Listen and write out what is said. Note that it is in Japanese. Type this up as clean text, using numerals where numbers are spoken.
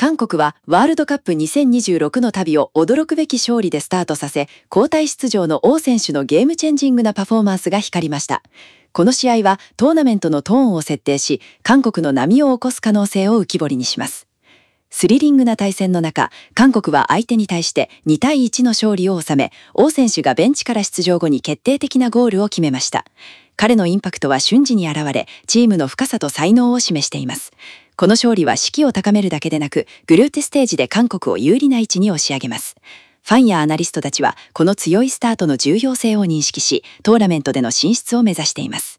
韓国はワールドカップ2026の旅を驚くべき勝利でスタートさせ、交代出場の王選手のゲームチェンジングなパフォーマンスが光りました。この試合はトーナメントのトーンを設定し、韓国の波を起こす可能性を浮き彫りにします。スリリングな対戦の中、韓国は相手に対して2対1の勝利を収め、王選手がベンチから出場後に決定的なゴールを決めました。彼のインパクトは瞬時に現れ、チームの深さと才能を示しています。この勝利は士気を高めるだけでなく、グループステージで韓国を有利な位置に押し上げます。ファンやアナリストたちは、この強いスタートの重要性を認識し、トーナメントでの進出を目指しています。